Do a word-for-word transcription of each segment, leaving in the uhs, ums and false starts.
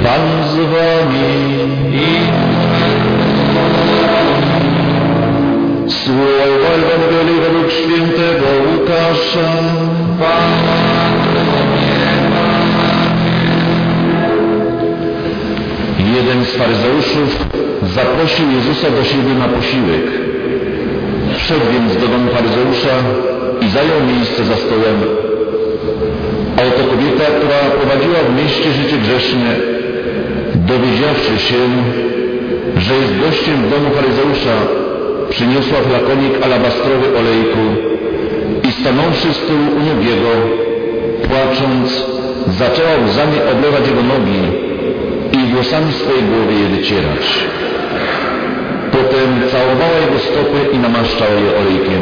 Pan z wami. Słowa Ewangelii według świętego Łukasza. Jeden z faryzeuszów zaprosił Jezusa do siebie na posiłek. Wszedł więc do domu faryzeusza i zajął miejsce za stołem. A oto kobieta, która prowadziła w mieście życie grzeszne, dowiedziawszy się, że jest gościem w domu faryzeusza, przyniosła flakonik alabastrowy olejku i stanąwszy z tyłu u nóg jego, płacząc, zaczęła łzami oblewać jego nogi i włosami swojej głowy je wycierać. Potem całowała jego stopy i namaszczała je olejkiem.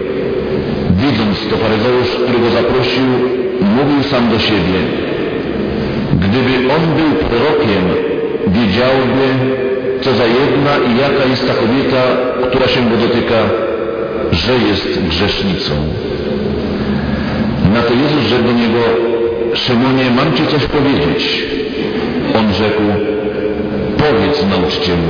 Widząc to, faryzeusz, który go zaprosił, mówił sam do siebie: gdyby on był prorokiem, wiedziałby, co za jedna i jaka jest ta kobieta, która się go dotyka, że jest grzesznicą. Na to Jezus rzekł do niego: Szymonie, mam ci coś powiedzieć. On rzekł: powiedz, nauczycielu.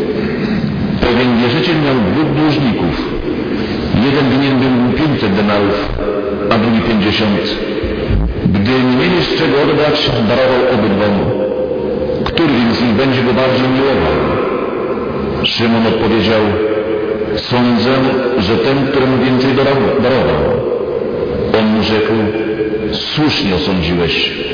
Pewien wierzyciel miał dwóch dłużników. Jeden winien był pięćset denarów, a drugi pięćdziesiąt. Gdy nie mieli z czego oddać, darował obydwom. Który więc z nich będzie go bardziej miłował? Szymon odpowiedział: sądzę, że ten, któremu więcej darował. On mu rzekł: słusznie osądziłeś.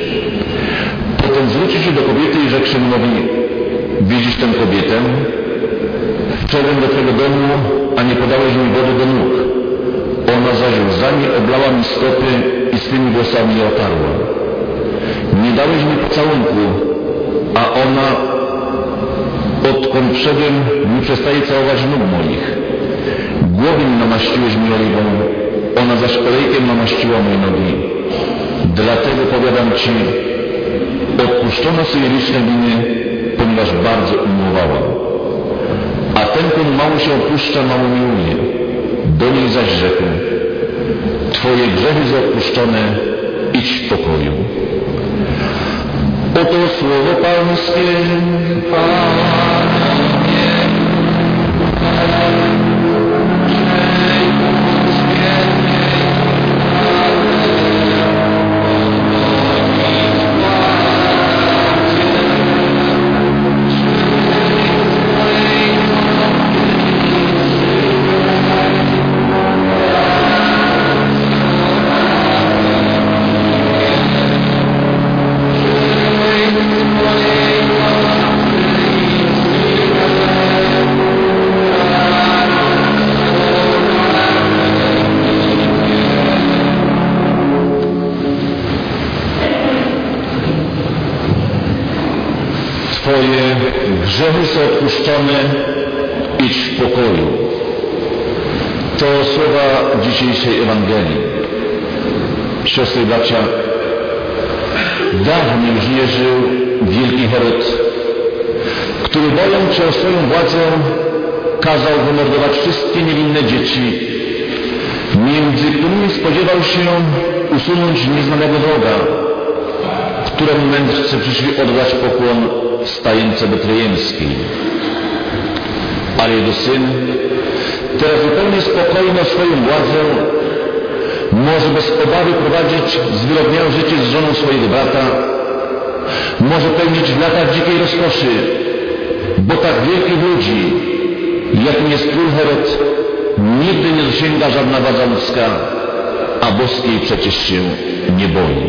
Potem zwrócił się do kobiety i rzekł Szymonowi: widzisz tę kobietę? Wszedłem do twego domu, a nie podałeś mi wody do nóg. Ona zaś łzami oblała mi stopy i swymi włosami je otarła. Nie dałeś mi pocałunku, a ona, odkąd wszedłem, nie przestaje całować nóg moich. Głowy mi namaściłeś mi oliwą, ona zaś olejkiem namaściła moje nogi. Dlatego powiadam ci, odpuszczono sobie liczne winy, ponieważ bardzo umiłowała. A ten, komu mało się odpuszcza, mało miłuje. Do niej zaś rzekł: twoje grzechy są odpuszczone, idź w pokoju. Oto słowo Pańskie. Twoje grzechy są odpuszczone, idź w pokoju. To słowa dzisiejszej Ewangelii. Siostry i bracia, dawniej już nie żył wielki Herod, który, bojąc się o swoją władzę, kazał wymordować wszystkie niewinne dzieci, między którymi spodziewał się usunąć nieznanego wroga, któremu mędrcy przyszli oddać pokłon w stajence betlejemskiej. Ale jego syn, teraz zupełnie spokojny o swoją władzę, może bez obawy prowadzić zwyrodniałe życie z żoną swojego brata, może pełnić w latach dzikiej rozkoszy, bo tak wielkich ludzi, jakim jest król Herod, nigdy nie dosięga żadna władza ludzka, a boskiej przecież się nie boi.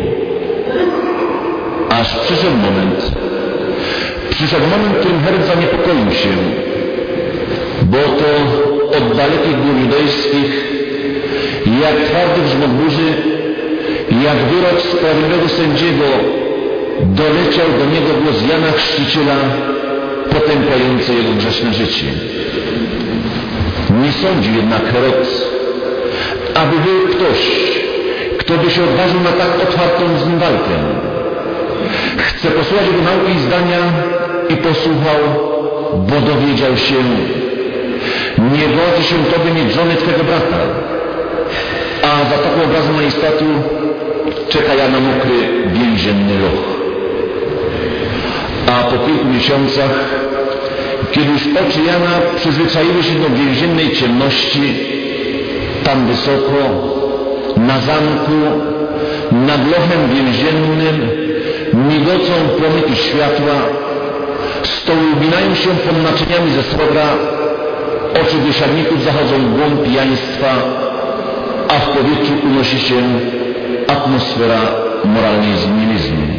Aż przyszedł moment, przyszedł moment, w którym Herod zaniepokoił się, bo to od dalekich gór judejskich, jak twardy grzmot burzy, jak wyrok sprawiedliwego sędziego, doleciał do niego głos Jana Chrzciciela, potępiający jego grzeszne życie. Nie sądził jednak Herod, aby był ktoś, kto by się odważył na tak otwartą z nim walkę. Chce posłuchać jego nauki i zdania i posłuchał, bo dowiedział się: nie godzi się tobie mieć żony twego brata. A za taką obrazą majestatu czeka ja na mokry, więzienny loch. A po kilku miesiącach, kiedy już oczy Jana przyzwyczaiły się do więziennej ciemności, tam wysoko, na zamku, nad lochem więziennym, migocą promyki światła, stoły uginają się pod naczyniami ze srebra, oczy biesiadników zachodzą w głąb pijaństwa, a w powietrzu unosi się atmosfera moralnej zmienizny.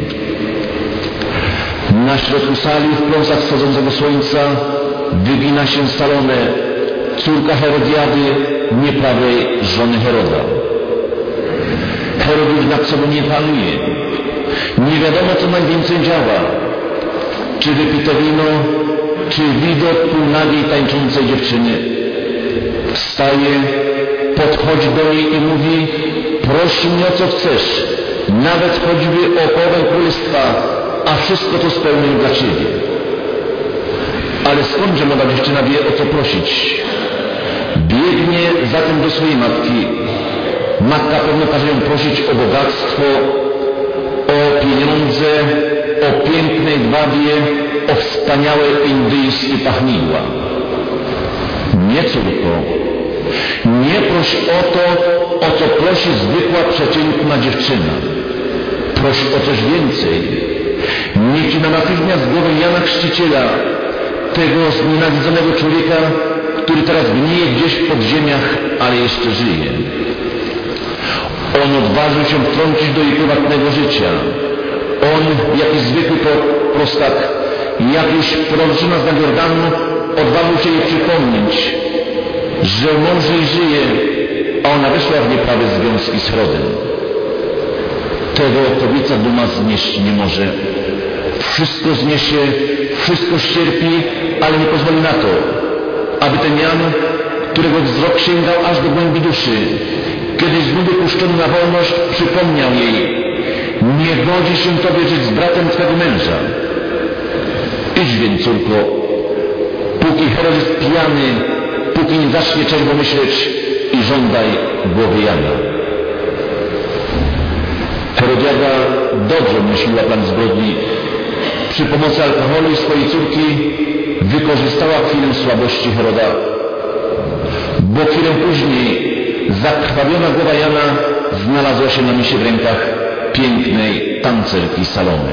Na środku sali w pląsach wschodzącego słońca wygina się Salome, córka Herodiady, nieprawej żony Heroda. Herod już nad sobą nie panuje. Nie wiadomo, co najwięcej działa. Czy wypite wino, czy widok półnagiej tańczącej dziewczyny. Wstaje, podchodzi do niej i mówi: proś mnie, o co chcesz, nawet choćby o połowę królestwa, a wszystko to spełnię dla Ciebie. Ale skądże młoda dziewczyna wie, o co prosić? Biegnie zatem do swojej matki. Matka pewno każe ją prosić o bogactwo, o pieniądze, o piękne jedwabie, o wspaniałe indyjskie pachnidła. Nie, córko, nie proś o to, o co prosi zwykła przeciętna dziewczyna. Proś o coś więcej. Niech Ci na natychmiast głowę Jana Chrzciciela, tego znienawidzonego człowieka, który teraz gnije gdzieś w podziemiach, ale jeszcze żyje. On odważył się wtrącić do jej prywatnego życia. On, jakiś zwykły prostak, jakiś proroczyna z nad Jordanu, odważył się jej przypomnieć, że mąż jej żyje, a ona weszła w nieprawe związki z Herodem. Tego kobieca duma znieść nie może. Wszystko zniesie, wszystko ścierpi, ale nie pozwoli na to, aby ten Jan, którego wzrok sięgał aż do głębi duszy, kiedyś z nudy puszczony na wolność, przypomniał jej: nie godzi się Tobie żyć z bratem Twego męża. Idź więc, córko, póki Herod jest pijany, póki nie zacznie czego myśleć, i żądaj głowy Jana. Herodiada dobrze myśliła plan zbrodni. Przy pomocy alkoholu i swojej córki wykorzystała chwilę słabości Heroda, bo chwilę później zakrwawiona głowa Jana znalazła się na misie w rękach pięknej tancerki Salomy.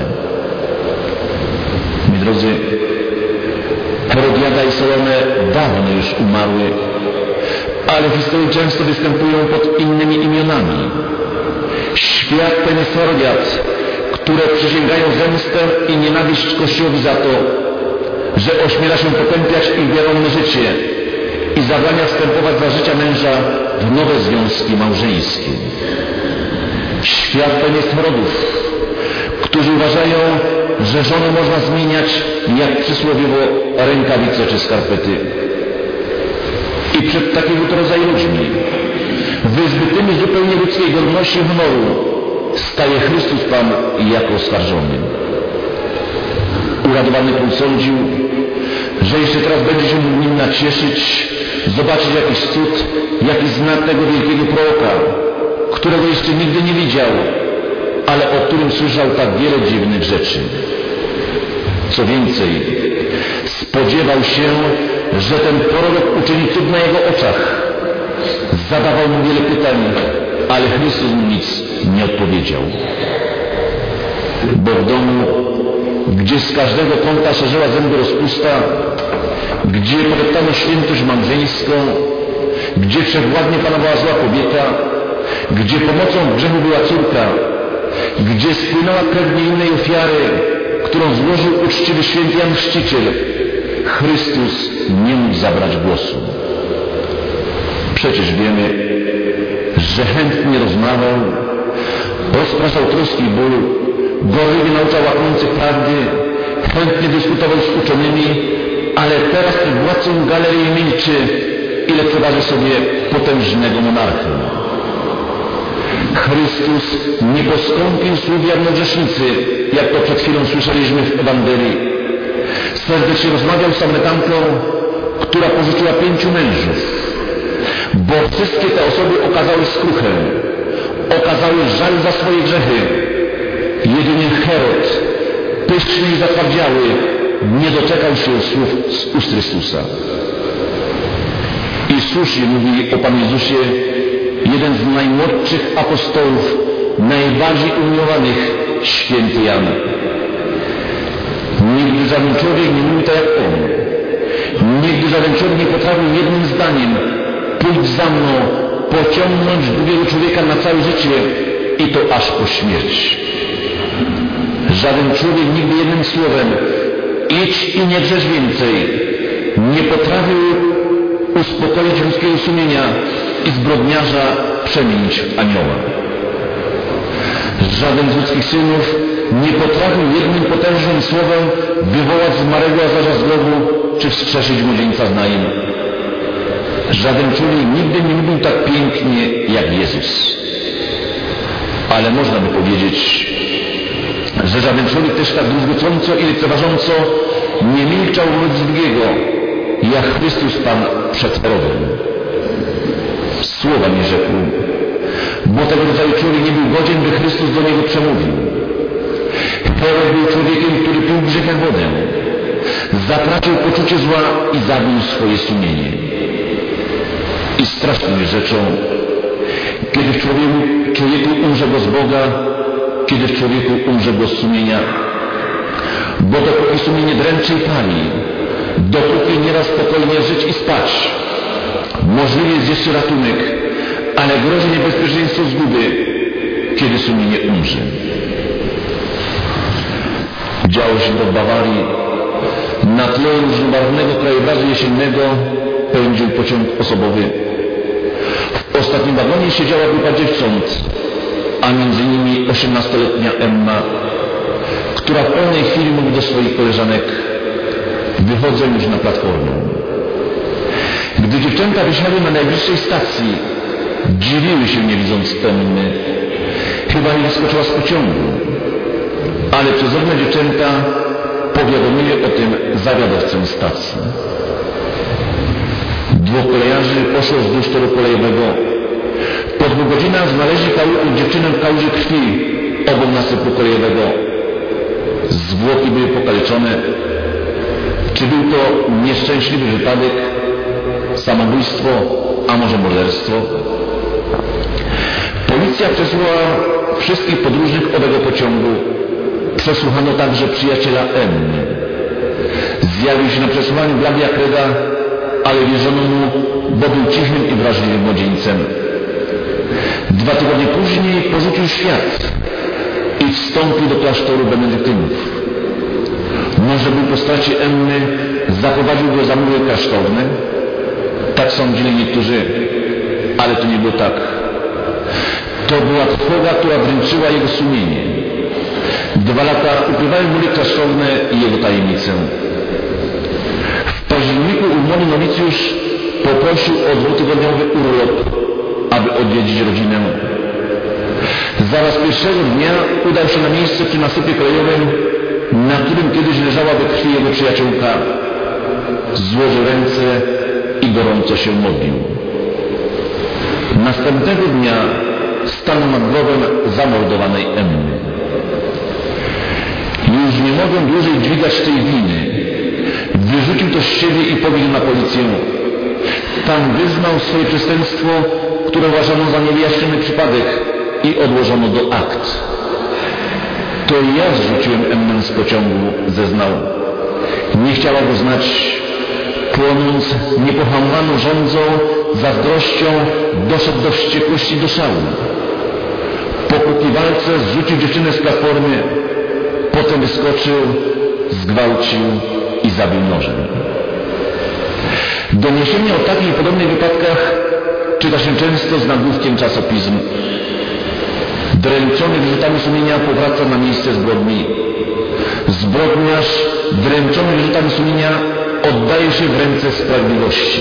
Moi drodzy, Herodiada i Salome dawno już umarły, ale w historii często występują pod innymi imionami. Świat ten jest Herodiad, które przysięgają zemstę i nienawiść Kościołowi za to, że ośmiela się potępiać ich wiarygodne życie i zabrania wstępować za życia męża w nowe związki małżeńskie. Świat ten jest Herodów, którzy uważają, że żony można zmieniać jak przysłowiowo rękawice czy skarpety. I przed takiego to rodzaju ludźmi, wyzbytymi zupełnie ludzkiej godności i honoru, staje Chrystus Pan jako oskarżony. Uradowany król sądził, że jeszcze teraz będzie się nim nacieszyć, zobaczyć jakiś cud, jakiś znak tego wielkiego proroka, którego jeszcze nigdy nie widział, ale o którym słyszał tak wiele dziwnych rzeczy. Co więcej, spodziewał się, że ten prorok uczyni cud na jego oczach. Zadawał mu wiele pytań, ale Chrystus mu nic nie odpowiedział. Bo w domu, gdzie z każdego kąta szerzyła zęby rozpusta, gdzie podeptano świętość małżeńską, gdzie wszechwładnie panowała zła kobieta, gdzie pomocą w grzechu była córka, gdzie spłynęła krew niewinnej ofiary, którą złożył uczciwy święty Jan Chrzciciel, Chrystus nie mógł zabrać głosu. Przecież wiemy, że chętnie rozmawiał, rozpraszał troski i ból, gorliwie nauczał łaknących prawdy, chętnie dyskutował z uczonymi, ale teraz przed władcą galerii milczy, ile przeważy sobie potężnego monarchę. Chrystus nie postąpił słów jak grzesznicy, jak to przed chwilą słyszeliśmy w Ewangelii. Serdecznie rozmawiał z Samarytanką, która pożyczyła pięciu mężów, bo wszystkie te osoby okazały skruchę, okazały żal za swoje grzechy. Jedynie Herod pyszny i zatwardziały, nie doczekał się słów z ust Chrystusa. I słusznie mówi o Panu Jezusie jeden z najmłodszych apostołów, najbardziej umiłowanych, święty Jan. Nigdy żaden człowiek nie mówi tak jak on. Nigdy żaden człowiek nie potrafił jednym zdaniem: pójdź za mną, pociągnąć drugiego człowieka na całe życie i to aż po śmierć. Żaden człowiek nigdy jednym słowem: idź i nie grzesz więcej, nie potrafił uspokoić ludzkiego sumienia i zbrodniarza przemienić w anioła. Żaden z ludzkich synów nie potrafił jednym potężnym słowem wywołać zmarłego Lazarza z grobu czy wskrzeszyć młodzieńca z Naim. Żaden człowiek nigdy nie mówił tak pięknie jak Jezus. Ale można by powiedzieć, że żaden człowiek też tak druzgocąco i lekceważąco nie milczał wobec drugiego, jak Chrystus Pan przed Herodem. Słowa nie rzekł, bo tego rodzaju człowiek nie był godzien, by Chrystus do niego przemówił. Herod był człowiekiem, który pił grzech jak wodę, zatracił poczucie zła i zabił swoje sumienie. I straszną jest rzeczą, kiedy w człowieku, człowieku umrze go z Boga, kiedy w człowieku umrze go z sumienia. Bo dopóki sumienie dręczy i pali, dopóki nie da spokojnie żyć i spać, możliwy jest jeszcze ratunek, ale grozi niebezpieczeństwo zguby, kiedy sumienie umrze. Działo się to w Bawarii. Na tle różnobarwnego krajobrazu jesiennego pędził pociąg osobowy. W ostatnim wagonie siedziała grupa dziewcząt, a między nimi osiemnastoletnia Emma, która w pełnej chwili mówi do swoich koleżanek: wychodzę już na platformę. Gdy dziewczęta wysiadły na najbliższej stacji, dziwiły się, nie widząc Emmy. Chyba nie wyskoczyła z pociągu, ale przezorne dziewczęta powiadomiły o tym zawiadowcę stacji. Dwóch kolejarzy poszło wzdłuż toru kolejowego. Po dwóch godzinach znaleźli dziewczynę w kałuży krwi obok nasypu kolejowego. Zwłoki były pokaleczone. Czy był to nieszczęśliwy wypadek, samobójstwo, a może morderstwo? Policja przesłuchała wszystkich podróżnych owego pociągu. Przesłuchano także przyjaciela Emmy. Zjawił się na przesłuchaniu blady jak reda, ale wierzono mu, bo był cichym i wrażliwym młodzieńcem. Dwa tygodnie później porzucił świat i wstąpił do klasztoru benedyktynów. Może był po stracie Emmy, zaprowadził go za mury klasztorne? Tak sądzili niektórzy, ale to nie było tak. To była trwoga, która dręczyła jego sumienie. Dwa lata ukrywały mury klasztorne i jego tajemnicę. W październiku umowny nowicjusz poprosił o dwutygodniowy urlop, aby odwiedzić rodzinę. Zaraz pierwszego dnia udał się na miejsce przy nasypie kolejowym, na którym kiedyś leżała we krwi jego przyjaciółka. Złożył ręce i gorąco się modlił. Następnego dnia stanął nad grobem zamordowanej Emmy. Już nie mogę dłużej dźwigać tej winy. Wyrzucił to z siebie i pobiegł na policję. Tam wyznał swoje przestępstwo, które uważano za niewyjaśniony przypadek i odłożono do akt. To ja zrzuciłem Emmę z pociągu, zeznał. Nie chciała go znać. Płonąc niepohamowaną żądzą, zazdrością, doszedł do wściekłości, do szału. Po krótkiej walce zrzucił dziewczynę z platformy, potem wyskoczył, zgwałcił i zabił nożem. Doniesienia o takich i podobnych wypadkach czyta się często z nagłówkiem czasopism. Dręczony wyrzutami sumienia powraca na miejsce zbrodni. Zbrodniarz dręczony wyrzutami sumienia oddaje się w ręce sprawiedliwości.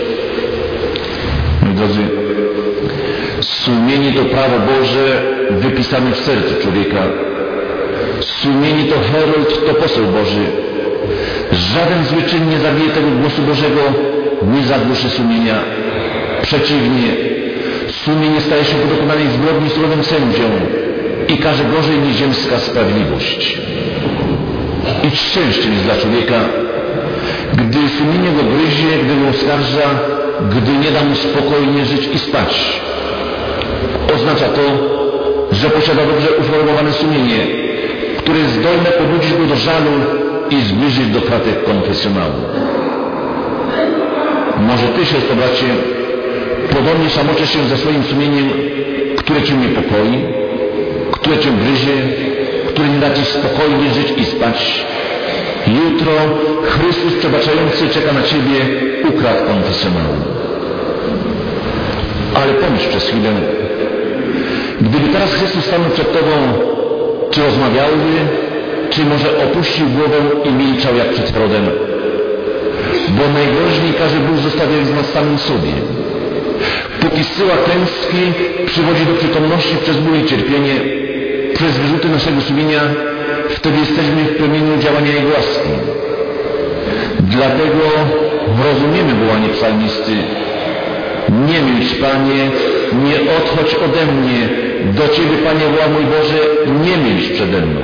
Moi drodzy, sumienie to prawo Boże wypisane w sercu człowieka. Sumienie to herold, to poseł Boży. Żaden zły czyn nie zabije tego głosu Bożego, nie zagłuszy sumienia. Przeciwnie, sumienie staje się po dokonanej zbrodni surowym sędzią i każe gorzej niż ziemska sprawiedliwość. I szczęściem jest dla człowieka, gdy sumienie go gryzie, gdy go oskarża, gdy nie da mu spokojnie żyć i spać. Oznacza to, że posiada dobrze uformowane sumienie, które jest zdolne pobudzić go do żalu i zbliżyć do kratek konfesjonału. Może ty, siostro, bracie, podobnie samoczysz się ze swoim sumieniem, które cię niepokoi, które cię gryzie, które nie da ci spokojnie żyć i spać. Jutro Chrystus przebaczający czeka na ciebie u krat konfesjonału. Ale pomyśl przez chwilę, gdyby teraz Chrystus stanął przed tobą, czy rozmawiałby, czy może opuścił głowę i milczał jak przed Herodem? Bo najgroźniej każe Bóg zostawiać nas samym sobie. Póki syła klęski przywodzi do przytomności przez ból i cierpienie, przez wyrzuty naszego sumienia, wtedy jesteśmy w promieniu działania Jego łaski. Dlatego rozumiemy wołanie psalmisty: nie milcz, Panie, nie odchodź ode mnie, do Ciebie, Panie, woła mój Boże, nie milcz przede mną.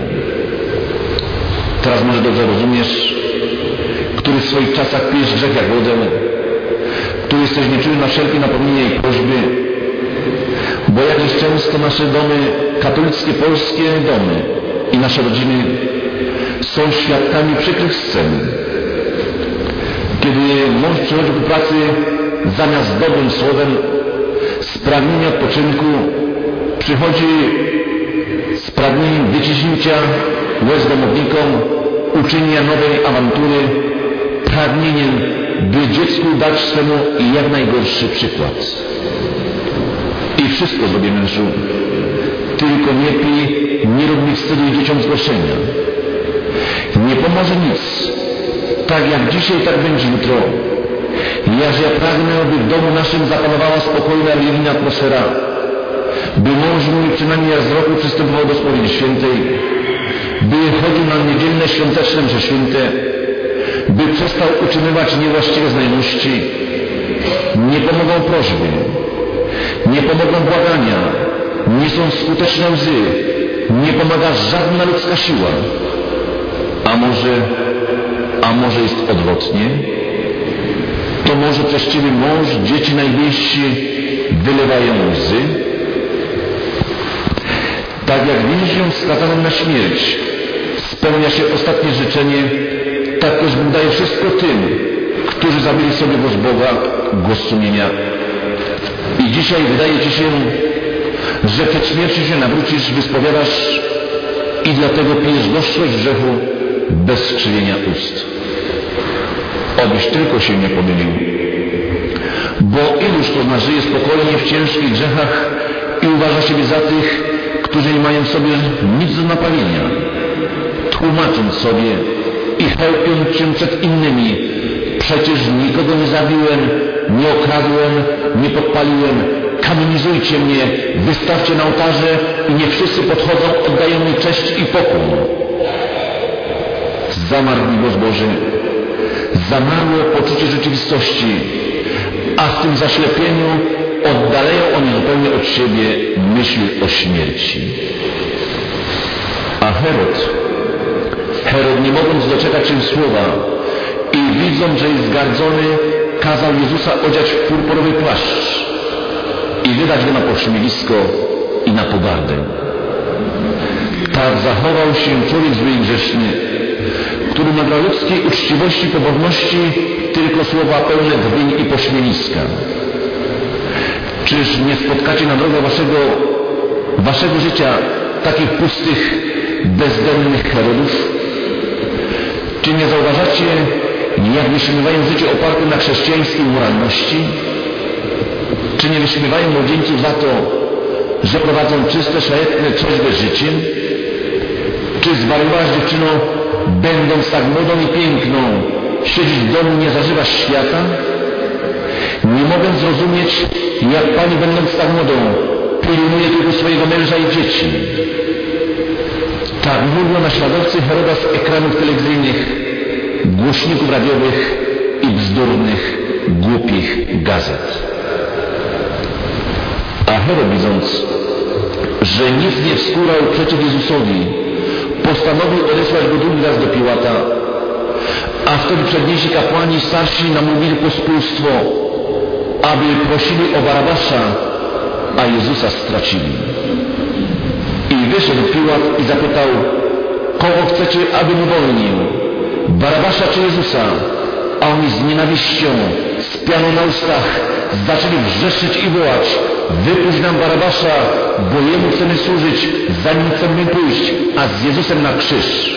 Teraz może dobrze rozumiesz, który w swoich czasach pijesz grzech jak wodę, który jesteś nieczujny na wszelkie napomnienia i prośby, bo jakieś często nasze domy, katolickie, polskie domy i nasze rodziny są świadkami przykrych scen. Kiedy mąż przychodzi do pracy zamiast dobrym słowem, z pragnienia odpoczynku, przychodzi z pragnieniem wyciśnięcia łez domownikom, uczynienia nowej awantury, pragnieniem, by dziecku dać swemu jak najgorszy przykład. I wszystko zrobię, mężu, tylko nie pij, nie rób mi wstydu i dzieciom zgorszenia. Nie pomoże nic. Tak jak dzisiaj, tak będzie jutro. Jaż ja pragnę, by w domu naszym zapanowała spokojna, religijna atmosfera, by mąż mój przynajmniej raz w roku przystępował do spowiedzi świętej, by chodził na niedzielne świąteczne msze święte, by przestał utrzymywać niewłaściwe znajomości. Nie pomogą prośby, nie pomogą błagania, nie są skuteczne łzy, nie pomaga żadna ludzka siła. A może, a może jest odwrotnie? To może przez Ciebie mąż, dzieci najbliżsi wylewają łzy? Tak jak więźniom skazanym na śmierć spełnia się ostatnie życzenie, tak też Bóg daje wszystko tym, którzy zabili sobie głos Boga, głos sumienia. I dzisiaj wydaje Ci się, że przed śmiercią się nawrócisz, wyspowiadasz i dlatego pijesz gorzkość grzechu bez skrzywienia ust. Obyś tylko się nie pomylił. Bo iluż to z nas żyje spokojnie w ciężkich grzechach i uważa siebie za tych, którzy nie mają w sobie nic do naprawienia, tłumacząc sobie i chełpiąc się przed innymi: przecież nikogo nie zabiłem, nie okradłem, nie podpaliłem, kanonizujcie mnie, wystawcie na ołtarze i niech wszyscy podchodzą, oddają mi cześć i pokój. Zamarł mi głos Boży, zamarło poczucie rzeczywistości, a w tym zaślepieniu oddalają oni zupełnie od siebie myśl o śmierci. A Herod, Herod nie mogąc doczekać się słowa i widząc, że jest zgardzony, kazał Jezusa odziać w purpurowy płaszcz i wydać go na pośmiewisko i na pogardę. Tak zachował się człowiek zły i grzeszny, który na dla ludzkiej uczciwości, pobożności tylko słowa pełne drwiń i pośmiewiska. Czyż nie spotkacie na drodze waszego, waszego życia takich pustych, bezdomnych Herodów? Czy nie zauważacie, jak wyśmiewają życie oparte na chrześcijańskiej moralności? Czy nie wyśmiewają młodzieńców za to, że prowadzą czyste, szlachetne, trzeźwe życie? Czy zwariowałaś, dziewczyno, będąc tak młodą i piękną, siedzieć w domu, nie zażywasz świata? Nie mogę zrozumieć, jak pani, będąc tak młodą, pilnuje tylko swojego męża i dzieci. Tak mówią naśladowcy Heroda z ekranów telewizyjnych, głośników radiowych i bzdurnych, głupich gazet. A Herod, widząc, że nic nie wskórał przeciw Jezusowi, postanowił odesłać go drugi raz do Piłata, a wtedy przedniejsi kapłani starsi namówili pospólstwo, aby prosili o Barabasza, a Jezusa stracili. I wyszedł Piłat i zapytał, kogo chcecie, abym uwolnił, Barabasza czy Jezusa? A oni z nienawiścią, z pianą na ustach zaczęli wrzeszczeć i wołać, wypuść nam Barabasza, bo Jemu chcemy służyć, za Nim chcemy pójść, a z Jezusem na krzyż.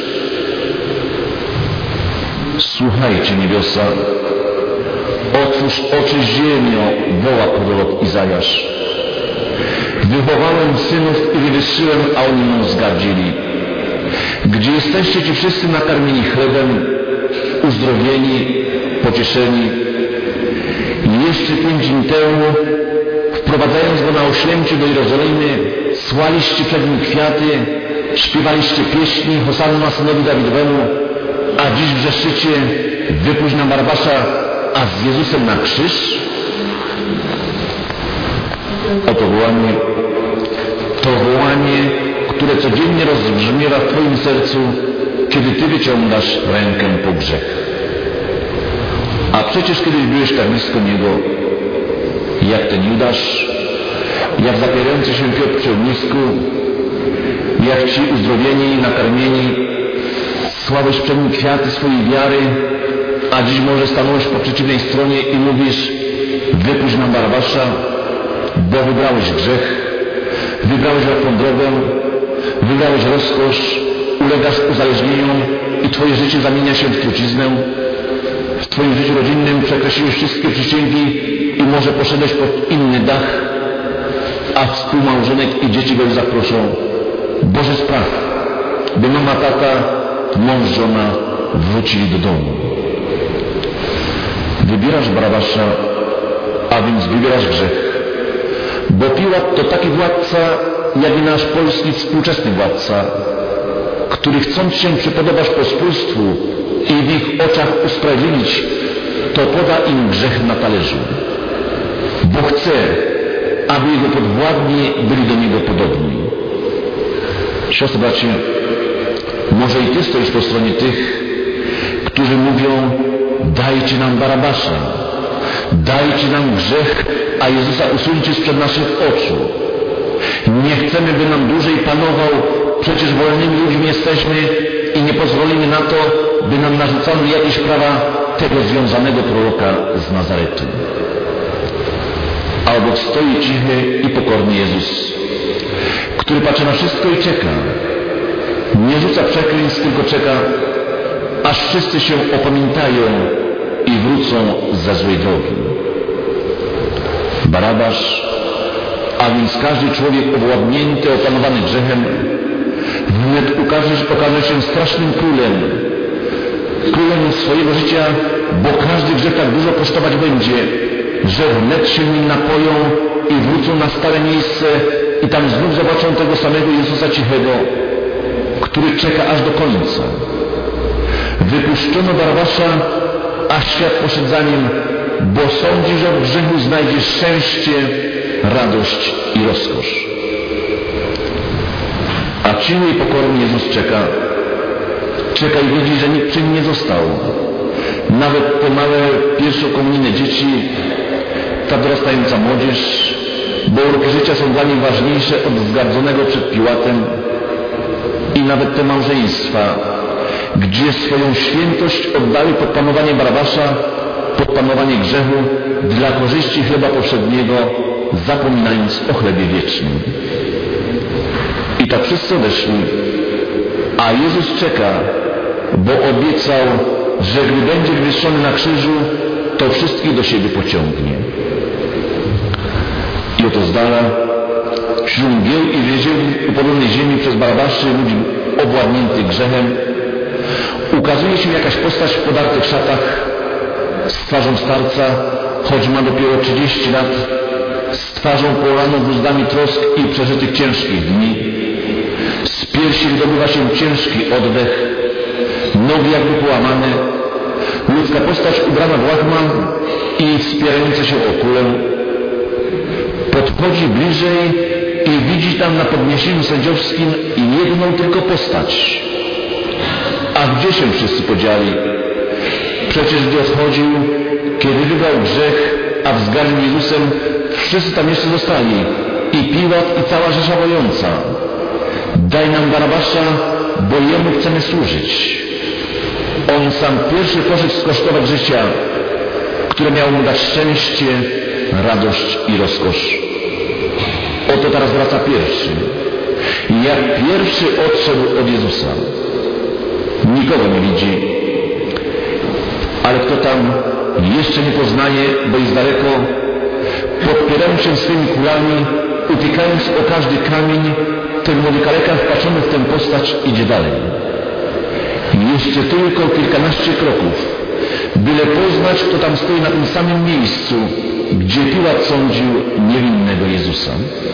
Słuchajcie, niebiosa, otwórz oczy ziemio, woła prorok Izajasz. Wychowałem synów i wywyższyłem, a oni mną zgardzili. Gdzie jesteście ci wszyscy nakarmieni chlebem, uzdrowieni, pocieszeni? Jeszcze pięć dni temu, wprowadzając go na oświęcie do Jerozolimy, słaliście przed nim kwiaty, śpiewaliście pieśni Hosanna synowi Dawidowemu, a dziś wrzeszczycie, wypuść nam Barabasza, a z Jezusem na krzyż? Oto wołanie, to wołanie, które codziennie rozbrzmiewa w Twoim sercu, kiedy Ty wyciągasz rękę po grzech. A przecież kiedyś byłeś tak blisko Niego, jak ten Judasz, jak zapierający się Piotr przy ognisku, jak ci uzdrowieni i nakarmieni, słałeś przed nim kwiaty swojej wiary, a dziś może stanąłeś po przeciwnej stronie i mówisz, wypuść nam Barabasza, bo wybrałeś grzech, wybrałeś łatwą drogę, wybrałeś rozkosz, ulegasz uzależnieniom i Twoje życie zamienia się w truciznę. W Twoim życiu rodzinnym przekreśliłeś wszystkie przysięgi i może poszedłeś pod inny dach, a współmałżonek i dzieci go zaproszą. Boże, spraw, by mama, tata, mąż, żona wrócili do domu. Wybierasz Barabasza, a więc wybierasz grzech. Bo Piłat to taki władca, jak i nasz polski współczesny władca, który chcąc się przypodobać pospólstwu i w ich oczach usprawiedliwić, to poda im grzech na talerzu. Bo chce, aby jego podwładni byli do niego podobni. Siostry, bracie, może i Ty stoisz po stronie tych, którzy mówią, dajcie nam Barabasza, dajcie nam grzech, a Jezusa usuńcie sprzed naszych oczu. Nie chcemy, by nam dłużej panował, przecież wolnymi ludźmi jesteśmy i nie pozwolimy na to, by nam narzucano jakieś prawa tego związanego proroka z Nazaretu. A obok stoi cichy i pokorny Jezus, który patrzy na wszystko i czeka. Nie rzuca przekleństw, tylko czeka, aż wszyscy się opamiętają i wrócą ze złej drogi. Barabasz, a więc każdy człowiek owładnięty, opanowany grzechem, wnet ukaże, okaże się strasznym królem, królem swojego życia, bo każdy grzech tak dużo kosztować będzie, że wnet się nim napoją i wrócą na stare miejsce i tam znów zobaczą tego samego Jezusa cichego, który czeka aż do końca. Wypuszczono Barabasza, a świat poszedł za nim, bo sądzi, że w grzechu znajdzie szczęście, radość i rozkosz. A cichy i pokorny Jezus czeka. Czeka i widzi, że nikt przy nim nie został. Nawet te małe pierwszokomunijne dzieci, ta dorastająca młodzież, bo uroki życia są dla nich ważniejsze od zgardzonego przed Piłatem, i nawet te małżeństwa, gdzie swoją świętość oddali pod panowanie Barabasza, pod panowanie grzechu, dla korzyści chleba powszedniego, zapominając o chlebie wiecznym. I tak wszyscy odeszli, a Jezus czeka, bo obiecał, że gdy będzie wywyższony na krzyżu, to wszystkich do siebie pociągnie. I oto z dala, wśród mgieł i więzień upodobnej ziemi przez Barabaszy, ludzi obładniętych grzechem, ukazuje się jakaś postać w podartych szatach, z twarzą starca, choć ma dopiero trzydzieści lat, z twarzą poraną wrózdami trosk i przeżytych ciężkich dni. Z piersi wydobywa się ciężki oddech, nogi jakby połamane, ludzka postać ubrana w łachman i wspierająca się o kulę. Podchodzi bliżej i widzi tam na podniesieniu sędziowskim jedną tylko postać. A gdzie się wszyscy podzieli? Przecież gdy odchodził, kiedy wybrał grzech, a wzgardził Jezusem, wszyscy tam jeszcze zostali. I Piłat, i cała rzesza wojąca. Daj nam Barabasza, bo jemu chcemy służyć. On sam pierwszy poszedł skosztować życia, które miało mu dać szczęście, radość i rozkosz. Oto teraz wraca pierwszy. I jak pierwszy odszedł od Jezusa. Nikogo nie widzi, ale kto tam jeszcze nie poznaje, bo jest daleko, podpierając się swymi kulami, upiekając o każdy kamień, ten młody kaleka wpatrzony w tę postać idzie dalej. Jeszcze tylko kilkanaście kroków, byle poznać, kto tam stoi na tym samym miejscu, gdzie Piłat sądził niewinnego Jezusa.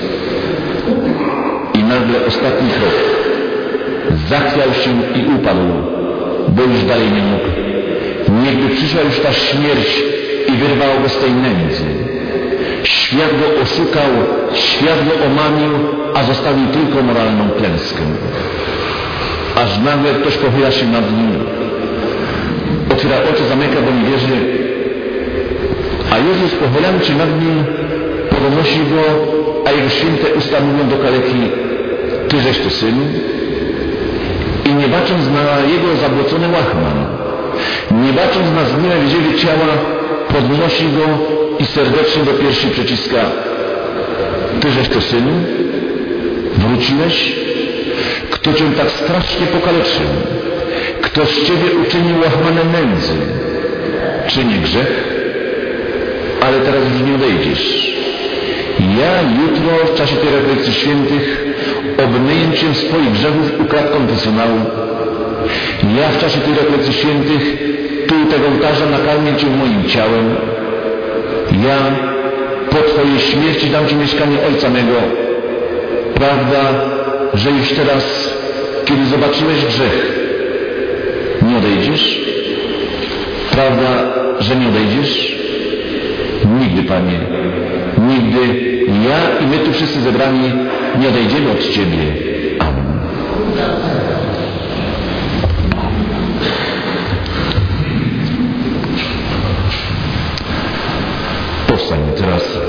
I nagle ostatni krok. Zachwiał się i upadł, bo już dalej nie mógł. Niechby przyszła już ta śmierć i wyrwała go z tej nędzy. Świat go oszukał, świat go omamił, a zostawił tylko moralną klęskę. Aż nagle ktoś pochyla się nad nim, otwiera oczy, zamyka, bo nie wierzy, a Jezus, pochylając się nad nim, podnosi go, a jego święte usta mówią do kaleki: Tyżeś to syn? I nie bacząc na jego zabłocony łachman, nie bacząc na zgniłe wizjowie ciała, podnosi go i serdecznie do piersi przyciska: Tyżeś to syn? Wróciłeś? Kto cię tak strasznie pokaleczył? Kto z ciebie uczynił łachmanem nędzy? Czy nie grzech? Ale teraz już nie odejdziesz. Ja jutro w czasie tej rekolekcji świętych obmyję cię swoich grzechów u krat konfesjonału. Ja w czasie tej rekolekcji świętych tu u tego ołtarza nakarmię cię moim ciałem. Ja po twojej śmierci dam ci mieszkanie Ojca mego. Prawda, że już teraz, kiedy zobaczyłeś grzech, nie odejdziesz? Prawda, że nie odejdziesz? Nigdy, Panie, nigdy ja i my tu wszyscy zebrani nie odejdziemy od Ciebie.